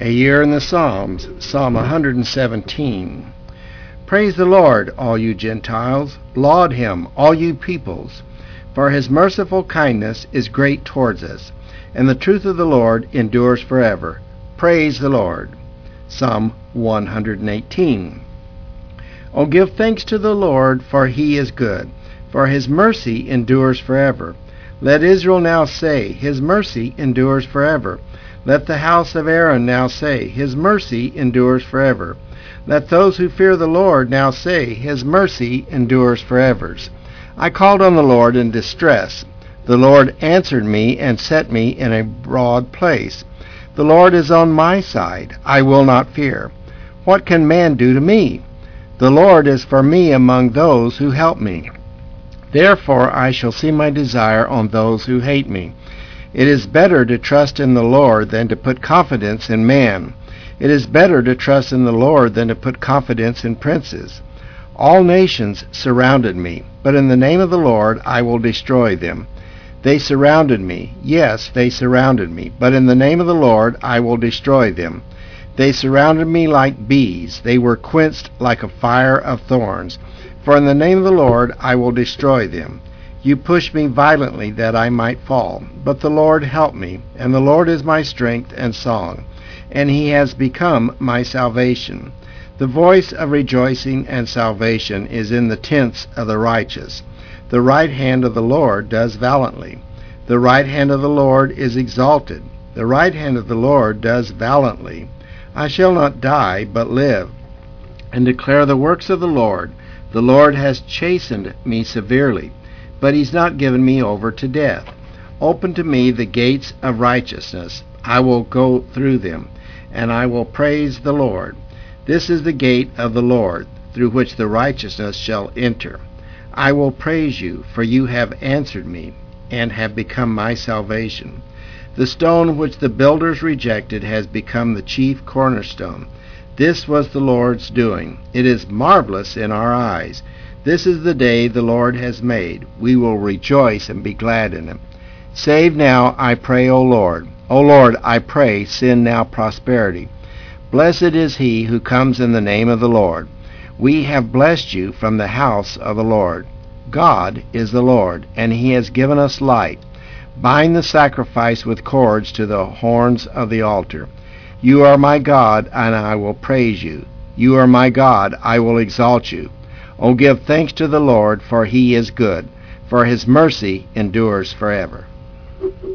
A year in the Psalms, Psalm 117. Praise the Lord, all you Gentiles. Laud him, all you peoples. For his merciful kindness is great towards us, and the truth of the Lord endures forever. Praise the Lord. Psalm 118. O give thanks to the Lord, for he is good, for his mercy endures forever. Let Israel now say, his mercy endures forever. Let the house of Aaron now say, his mercy endures forever. Let those who fear the Lord now say, his mercy endures forever. I called on the Lord in distress. The Lord answered me and set me in a broad place. The Lord is on my side. I will not fear. What can man do to me? The Lord is for me among those who help me. Therefore I shall see my desire on those who hate me. It is better to trust in the Lord than to put confidence in man. It is better to trust in the Lord than to put confidence in princes. All nations surrounded me, but in the name of the Lord I will destroy them. They surrounded me, yes, they surrounded me, but in the name of the Lord I will destroy them. They surrounded me like bees, they were quenched like a fire of thorns. For in the name of the Lord I will destroy them. You pushed me violently that I might fall, but the Lord helped me, and the Lord is my strength and song, and he has become my salvation. The voice of rejoicing and salvation is in the tents of the righteous. The right hand of the Lord does valiantly. The right hand of the Lord is exalted. The right hand of the Lord does valiantly. I shall not die, but live, and declare the works of the Lord. The Lord has chastened me severely, but he's not given me over to death. Open to me the gates of righteousness. I will go through them, and I will praise the Lord. This is the gate of the Lord, through which the righteousness shall enter. I will praise you, for you have answered me, and have become my salvation. The stone which the builders rejected has become the chief cornerstone. This was the Lord's doing. It is marvelous in our eyes. This is the day the Lord has made. We will rejoice and be glad in it. Save now, I pray, O Lord. O Lord, I pray, send now prosperity. Blessed is he who comes in the name of the Lord. We have blessed you from the house of the Lord. God is the Lord, and he has given us light. Bind the sacrifice with cords to the horns of the altar. You are my God, and I will praise you. You are my God, I will exalt you. O give thanks to the Lord, for he is good, for his mercy endures forever.